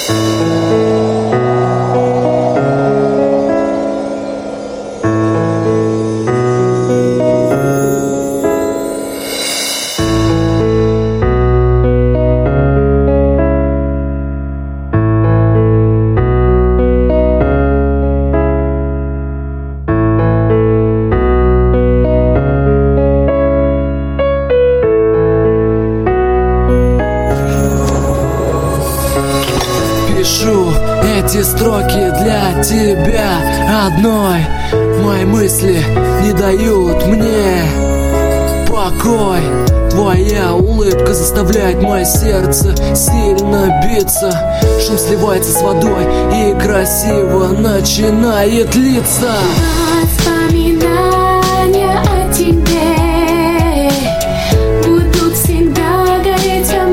Пишу эти строки для тебя одной. Мои мысли не дают мне покой. Твоя улыбка заставляет мое сердце сильно биться. Шум сливается с водой и красиво начинает литься. Воспоминания о тебе будут всегда гореть во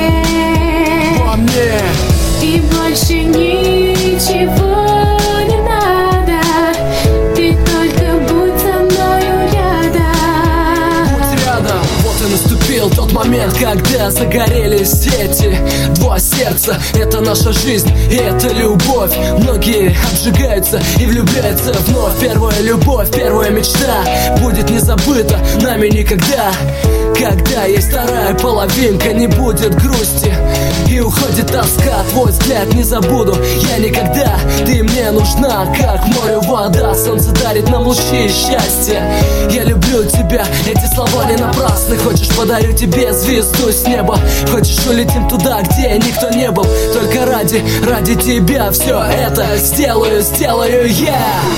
мне. И больше ничего не надо. Ты только будь со мною рядом. Будь рядом. Вот и наступил тот момент, когда загорелись эти два сердца. Это наша жизнь и это любовь. Многие обжигаются и влюбляются вновь. Первая любовь, первая мечта будет не забыта нами никогда. Когда есть вторая половинка, не будет грусти и уходит тоска. Твой взгляд не забуду я никогда. Ты мне нужна, как морю вода. Солнце дарит нам лучи счастья. Я люблю тебя, эти слова не напрасны. Хочешь, подарю тебе звезду с неба. Хочешь, улетим туда, где никто не был. Только ради тебя все это сделаю я.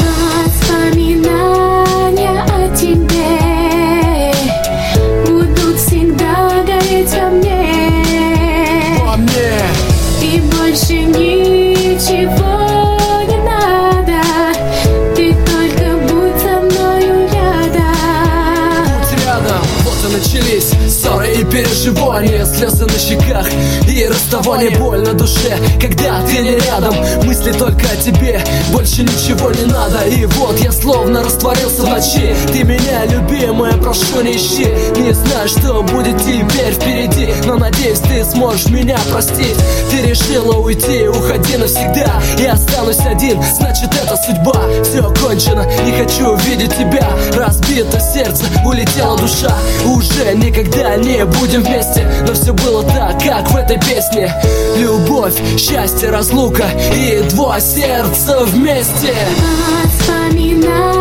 Воспоминания о тебе будут всегда гореть во мне. И больше ничего не надо. Ты только будь со мною рядом. Будь рядом. Вот и начались ссоры и переживания, слезы на щеках и расставание, боль на душе, когда ты не рядом. Мысли только о тебе, больше ничего не надо. И вот я словно растворился в ночи. Ты меня, любимая, прошу, не ищи. Не знаю, что будет теперь впереди, но надеюсь, ты сможешь меня простить. Ты решила уйти, уходи навсегда. Я останусь один, значит это судьба. Все кончено, не хочу видеть тебя. Разбито сердце, улетела душа. Уже никогда не будем вместе, но все было так, как в этой песне. Любовь, счастье, разлука и два сердца вместе. Воспоминания